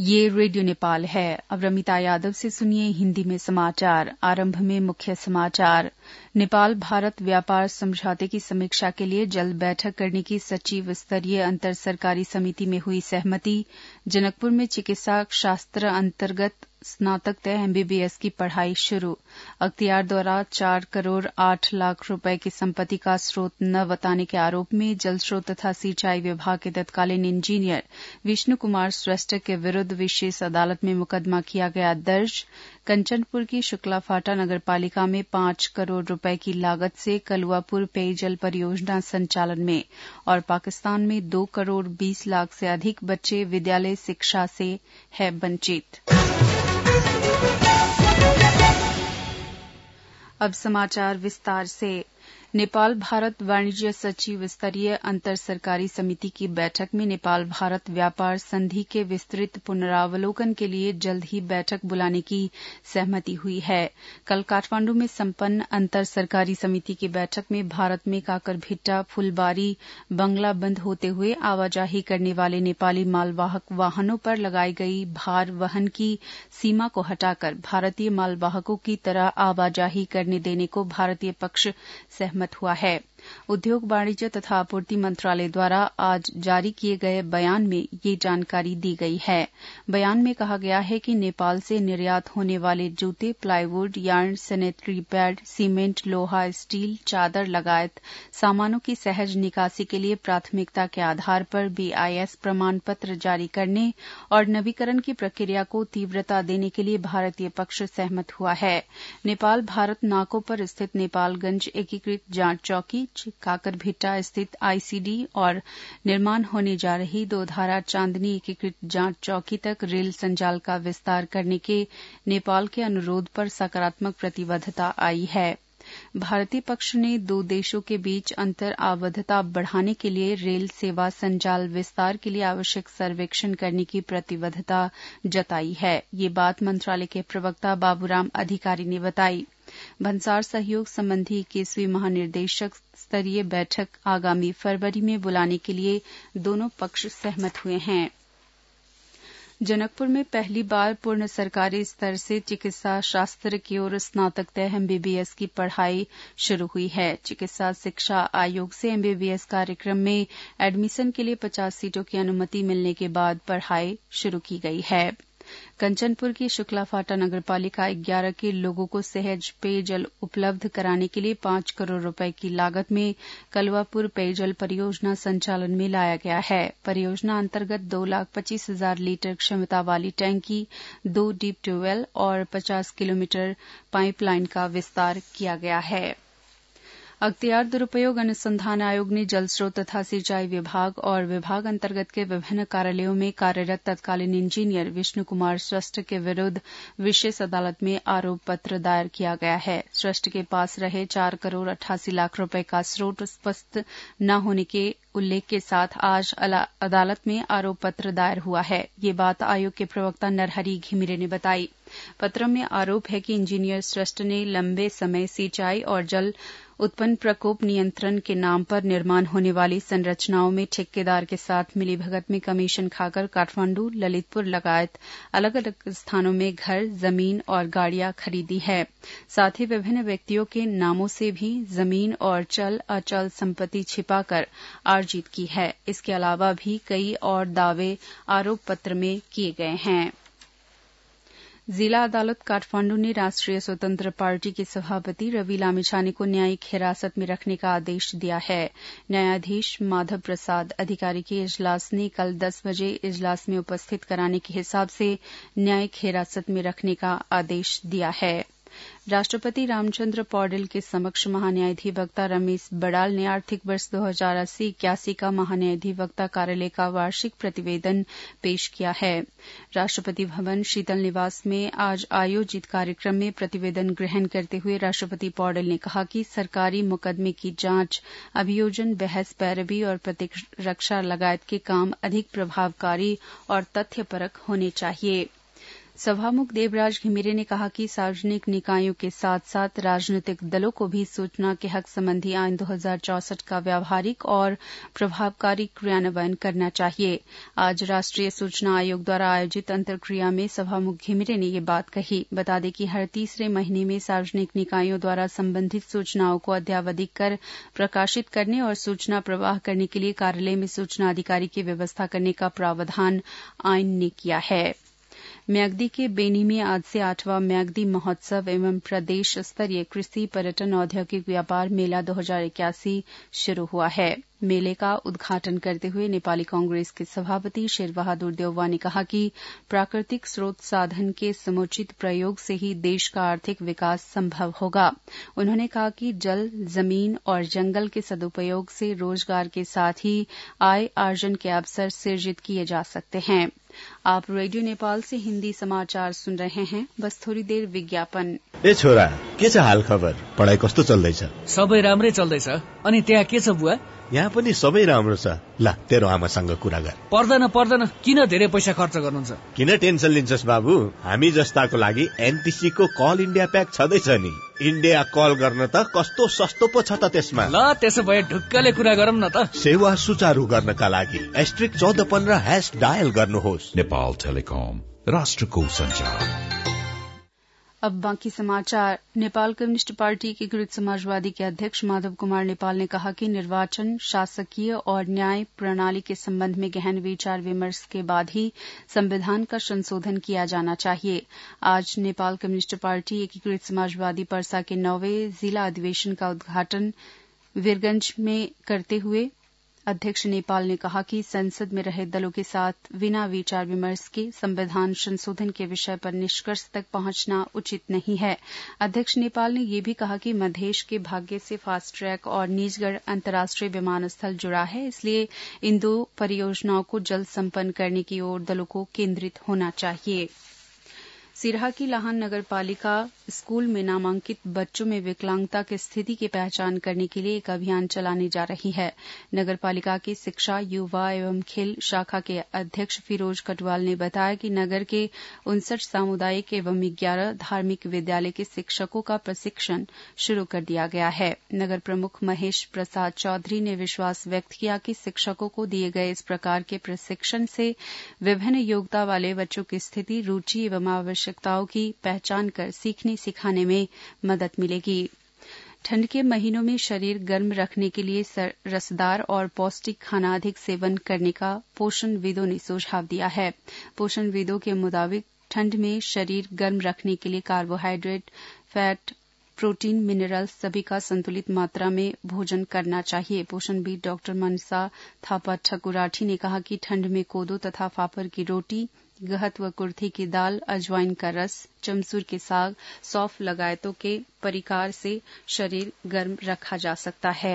ये रेडियो नेपाल है। अब रमिता यादव से सुनिए हिंदी में समाचार। आरंभ में मुख्य समाचार। नेपाल भारत व्यापार समझौते की समीक्षा के लिए जल्द बैठक करने की सचिव स्तरीय अंतर सरकारी समिति में हुई सहमति। जनकपुर में चिकित्सा शास्त्र अंतर्गत स्नातक तय एमबीबीएस की पढ़ाई शुरू। अख्तियार द्वारा 4 करोड़ 8 लाख रुपए की संपत्ति का स्रोत न बताने के आरोप में जल स्रोत तथा सिंचाई विभाग के तत्कालीन इंजीनियर विष्णु कुमार श्रेष्ठ के विरुद्ध विशेष अदालत में मुकदमा किया गया दर्ज। कंचनपुर की शुक्लाफाटा नगरपालिका में 5 करोड़ रुपए की लागत से कलुआपुर पेयजल परियोजना संचालन में। और पाकिस्तान में 2 करोड़ 20 लाख से अधिक बच्चे विद्यालय शिक्षा से है वंचित। अब समाचार विस्तार से। नेपाल भारत वाणिज्य सचिव स्तरीय अंतर सरकारी समिति की बैठक में नेपाल भारत व्यापार संधि के विस्तृत पुनरावलोकन के लिए जल्द ही बैठक बुलाने की सहमति हुई है। कल काठमांडू में संपन्न अंतर सरकारी समिति की बैठक में भारत में काकरभिट्टा फुलबारी बंगला बंद होते हुए आवाजाही करने वाले नेपाली मालवाहक वाहनों पर लगाई गई भार वहन की सीमा को हटाकर भारतीय मालवाहकों की तरह आवाजाही करने देने को भारतीय पक्ष सहमत हुआ है। उद्योग वाणिज्य तथा आपूर्ति मंत्रालय द्वारा आज जारी किए गए बयान में ये जानकारी दी गई है। बयान में कहा गया है कि नेपाल से निर्यात होने वाले जूते, plywood, yarn, sanitary pad, cement, लोहा, स्टील, चादर लगायत सामानों की सहज निकासी के लिए प्राथमिकता के आधार पर बीआईएस प्रमाण पत्र जारी करने और नवीकरण की प्रक्रिया को तीव्रता देने के लिए भारतीय पक्ष सहमत हुआ है। नेपाल भारत नाकों पर स्थित नेपालगंज एकीकृत जांच चौकी, काकरभिट्टा स्थित आईसीडी और निर्माण होने जा रही 2 धारा चांदनी एकीकृत जांच चौकी तक रेल संजाल का विस्तार करने के नेपाल के अनुरोध पर सकारात्मक प्रतिबद्धता आई है। भारतीय पक्ष ने 2 देशों के बीच अंतर आबद्धता बढ़ाने के लिए रेल सेवा संजाल विस्तार के लिए आवश्यक सर्वेक्षण करने की प्रतिबद्धता जताई है। ये बात मंत्रालय के प्रवक्ता बाबूराम अधिकारी ने बताई। भंसार सहयोग संबंधी 21वीं महानिर्देशक स्तरीय बैठक आगामी फरवरी में बुलाने के लिए दोनों पक्ष सहमत हुए हैं। जनकपुर में पहली बार पूर्ण सरकारी स्तर से चिकित्सा शास्त्र की ओर स्नातक तय एमबीबीएस की पढ़ाई शुरू हुई है। चिकित्सा शिक्षा आयोग से एमबीबीएस कार्यक्रम में एडमिशन के लिए 50 सीटों की अनुमति मिलने के बाद पढ़ाई शुरू की गई है। कंचनपुर की शुक्लाफाटा नगरपालिका 11 के लोगों को सहज पेयजल उपलब्ध कराने के लिए 5 करोड़ रुपए की लागत में कलुआपुर पेयजल परियोजना संचालन में लाया गया है। परियोजना अंतर्गत 2,25,000 लीटर क्षमता वाली टैंकी, 2 डीप ट्यूबवेल और 50 किलोमीटर पाइपलाइन का विस्तार किया गया है। अख्तियार दुरुपयोग अनुसंधान आयोग ने जल स्रोत तथा सिंचाई विभाग और विभाग अंतर्गत के विभिन्न कार्यालयों में कार्यरत तत्कालीन इंजीनियर विष्णु कुमार श्रेष्ठ के विरुद्ध विशेष अदालत में आरोप पत्र दायर किया गया है। श्रेष्ठ के पास रहे 4 करोड़ 88 लाख रुपए का स्रोत स्पष्ट न होने के उल्लेख के साथ आज अदालत में आरोप पत्र दायर हुआ है। ये बात आयोग के प्रवक्ता नरहरि घिमिरे ने बताई। पत्र में आरोप है कि इंजीनियर श्रेष्ठ ने लंबे समय सिंचाई और जल उत्पन्न प्रकोप नियंत्रण के नाम पर निर्माण होने वाली संरचनाओं में ठेकेदार के साथ मिलीभगत में कमीशन खाकर काठमांडू, ललितपुर लगायत अलग अलग स्थानों में घर, जमीन और गाड़ियां खरीदी है। साथ ही विभिन्न व्यक्तियों के नामों से भी जमीन और चल अचल संपत्ति छिपाकर अर्जित की है। इसके अलावा भी कई और दावे आरोप पत्र में किए गए हैं। जिला अदालत काठमांडू ने राष्ट्रीय स्वतंत्र पार्टी के सभापति रवि लामिछाने को न्यायिक हिरासत में रखने का आदेश दिया है। न्यायाधीश माधव प्रसाद अधिकारी के इजलास ने कल 10 बजे इजलास में उपस्थित कराने के हिसाब से न्यायिक हिरासत में रखने का आदेश दिया है। राष्ट्रपति रामचंद्र पौडेल के समक्ष महान्यायाधिवक्ता रमेश बड़ाल ने आर्थिक वर्ष 2080-81 का महान्यायाधिवक्ता कार्यालय का वार्षिक प्रतिवेदन पेश किया है। राष्ट्रपति भवन शीतल निवास में आज आयोजित कार्यक्रम में प्रतिवेदन ग्रहण करते हुए राष्ट्रपति पौडेल ने कहा कि सरकारी मुकदमे की जांच, अभियोजन, बहस, पैरवी और प्रतिरक्षा लगायत के काम अधिक प्रभावकारी और तथ्यपरक होने चाहिए। सभामुख देवराज घिमिरे ने कहा कि सार्वजनिक निकायों के साथ साथ राजनीतिक दलों को भी सूचना के हक संबंधी आईन 2064 का व्यावहारिक और प्रभावकारी क्रियान्वयन करना चाहिए। आज राष्ट्रीय सूचना आयोग द्वारा आयोजित अंतर्क्रिया में सभामुख घिमिरे ने यह बात कही। बता दें कि हर तीसरे महीने में सार्वजनिक निकायों द्वारा संबंधित सूचनाओं को अद्यावधिक कर प्रकाशित करने और सूचना प्रवाह करने के लिए कार्यालय में सूचना अधिकारी की व्यवस्था करने का प्रावधान आईन ने किया है। म्याग्दी के बेनी में आज से 8वां म्याग्दी महोत्सव एवं प्रदेश स्तरीय कृषि पर्यटन औद्योगिक व्यापार मेला 2081 शुरू हुआ है। मेले का उद्घाटन करते हुए नेपाली कांग्रेस के सभापति शेरबहादुर देउवा ने कहा कि प्राकृतिक स्रोत साधन के समुचित प्रयोग से ही देश का आर्थिक विकास संभव होगा। उन्होंने कहा कि जल, जमीन और जंगल के सदुपयोग से रोजगार के साथ ही आय आर्जन के अवसर सृजित किए जा सकते हैं। आप रेडियो नेपाल से हिन्दी समाचार सुन रहे हैं। बस थोड़ी देर विज्ञापन। ए छोरा, के छ हाल खबर? पढाइ कस्तो चल्दैछ? सबै राम्रै चल्दैछ। अनि त्यहाँ के छ बुवा? यहाँ पनि सबै राम्रो छ। ल, तेरो आमासँग कुरा गर। पर्दैन, किन धेरै पैसा खर्च गर्नुहुन्छ? किन टेन्सन लिन्छस् बाबु? हामी जस्ताको लागि एनटीसी को कल इन्डिया प्याक छँदैछ नि। इन्डिया कल गर्न त कस्तो सस्तो पो छ त त्यसमा। ल, त्यसो भए ढुक्कले कुरा गरौँ न त। सेवा सुचारू गर्नका लागि *1415# डायल गर्नुहोस्। नेपाल टेलिकम, राष्ट्रको संचार। अब बाकी समाचार। नेपाल कम्युनिस्ट पार्टी एकीकृत समाजवादी के अध्यक्ष माधव कुमार नेपाल ने कहा कि निर्वाचन, शासकीय और न्याय प्रणाली के संबंध में गहन विचार विमर्श के बाद ही संविधान का संशोधन किया जाना चाहिए। आज नेपाल कम्युनिस्ट पार्टी एकीकृत समाजवादी पर्सा के 9वें जिला अधिवेशन का उद्घाटन वीरगंज में करते हुए अध्यक्ष नेपाल ने कहा कि संसद में रहे दलों के साथ बिना विचार विमर्श के संविधान संशोधन के विषय पर निष्कर्ष तक पहुंचना उचित नहीं है। अध्यक्ष नेपाल ने यह भी कहा कि मधेश के भाग्य से फास्ट ट्रैक और निजगढ़ अंतर्राष्ट्रीय विमानस्थल जुड़ा है, इसलिए इन 2 परियोजनाओं को जल्द संपन्न करने की ओर दलों को केंद्रित होना चाहिए। सिरहा की लाहन नगर पालिका स्कूल में नामांकित बच्चों में विकलांगता की स्थिति की पहचान करने के लिए एक अभियान चलाने जा रही है। नगर पालिका की शिक्षा, युवा एवं खेल शाखा के अध्यक्ष फिरोज कटवाल ने बताया कि नगर के 59 सामुदायिक एवं 11 धार्मिक विद्यालय के शिक्षकों का प्रशिक्षण शुरू कर दिया गया है। नगर प्रमुख महेश प्रसाद चौधरी ने विश्वास व्यक्त किया कि शिक्षकों को दिए गए इस प्रकार के प्रशिक्षण से विभिन्न योग्यता वाले बच्चों की स्थिति, रुचि एवं आवश्यकताओं की पहचान कर सीखने सिखाने में मदद मिलेगी। ठंड के महीनों में शरीर गर्म रखने के लिए रसदार और पौष्टिक खाना अधिक सेवन करने का पोषणविदों ने सुझाव दिया है। पोषणविदों के मुताबिक ठंड में शरीर गर्म रखने के लिए कार्बोहाइड्रेट, फैट, प्रोटीन, मिनरल्स सभी का संतुलित मात्रा में भोजन करना चाहिए। पोषणविद डॉक्टर मनसा थापा ठकुराठी ने कहा कि ठंड में कोदो तथा फाफर की रोटी, गहत व कुर्थी की दाल, अजवाइन का रस, चमसूर के साग, सौंफ लगायतों के परिकार से शरीर गर्म रखा जा सकता है।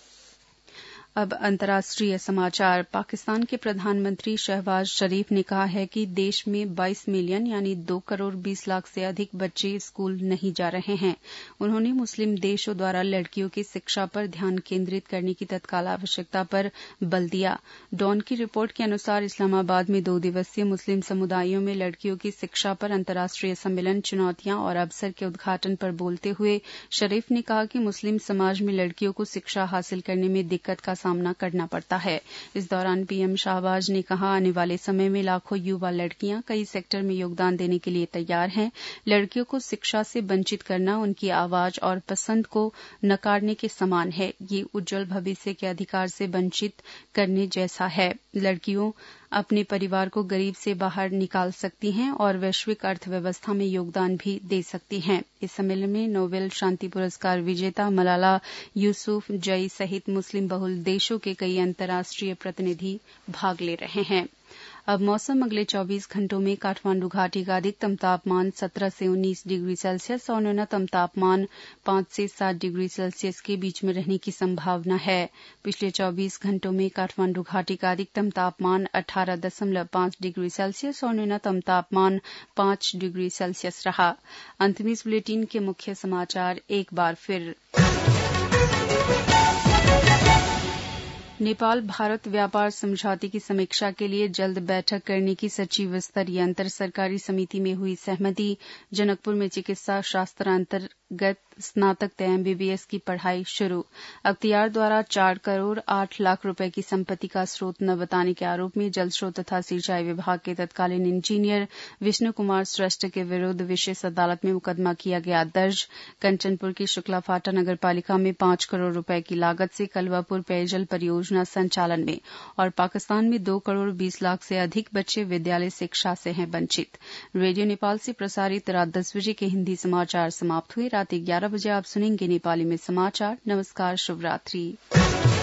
अब अंतर्राष्ट्रीय समाचार। पाकिस्तान के प्रधानमंत्री शहबाज शरीफ ने कहा है कि देश में 22 मिलियन यानी 2 करोड़ 20 लाख से अधिक बच्चे स्कूल नहीं जा रहे हैं। उन्होंने मुस्लिम देशों द्वारा लड़कियों की शिक्षा पर ध्यान केंद्रित करने की तत्काल आवश्यकता पर बल दिया। डॉन की रिपोर्ट के अनुसार इस्लामाबाद में 2 दिवसीय मुस्लिम समुदायों में लड़कियों की शिक्षा पर अंतर्राष्ट्रीय सम्मेलन चुनौतियां और अवसर के उद्घाटन पर बोलते हुए शरीफ ने कहा कि मुस्लिम समाज में लड़कियों को शिक्षा हासिल करने में दिक्कत का सामना करना पड़ता है। इस दौरान पीएम शाहबाज ने कहा, आने वाले समय में लाखों युवा लड़कियां कई सेक्टर में योगदान देने के लिए तैयार हैं। लड़कियों को शिक्षा से वंचित करना उनकी आवाज और पसंद को नकारने के समान है। ये उज्जवल भविष्य के अधिकार से वंचित करने जैसा है। लड़कियों अपने परिवार को गरीब से बाहर निकाल सकती हैं और वैश्विक अर्थव्यवस्था में योगदान भी दे सकती हैं। इस सम्मेलन में नोबेल शांति पुरस्कार विजेता मलाला यूसुफजई सहित मुस्लिम बहुल देशों के कई अंतर्राष्ट्रीय प्रतिनिधि भाग ले रहे हैं। अब मौसम। अगले 24 घंटों में काठमांडू घाटी का अधिकतम तापमान 17 से 19 डिग्री सेल्सियस और न्यूनतम तापमान 5 से 7 डिग्री सेल्सियस के बीच में रहने की संभावना है। पिछले 24 घंटों में काठमांडू घाटी का अधिकतम तापमान 18.5 डिग्री सेल्सियस और न्यूनतम तापमान 5 डिग्री सेल्सियस रहा। अंत में इस बुलेटिन के मुख्य समाचार एक बार फिर। नेपाल भारत व्यापार समझौते की समीक्षा के लिए जल्द बैठक करने की सचिव स्तरीय अंतर सरकारी समिति में हुई सहमति। जनकपुर में चिकित्सा शास्त्र अंतर्गत स्नातक MBBS की पढ़ाई शुरू। अख्तियार द्वारा 4 करोड़ 8 लाख रुपए की संपत्ति का स्रोत न बताने के आरोप में जल स्रोत तथा सिंचाई विभाग के तत्कालीन इंजीनियर विष्णु कुमार श्रेष्ठ के विरुद्ध विशेष अदालत में मुकदमा किया गया दर्ज। कंचनपुर की शुक्लाफाटा नगरपालिका में 5 करोड़ रुपए की लागत से कलवापुर पेयजल परियोजना संचालन में और पाकिस्तान में 2 करोड़ 20 लाख से अधिक बच्चे विद्यालय शिक्षा से हैं वंचित। रेडियो नेपाल से प्रसारित रात 10 बजे के हिंदी समाचार समाप्त हुए। रात 11 बजे आप सुनेंगे नेपाली में समाचार। नमस्कार, शुभ रात्रि।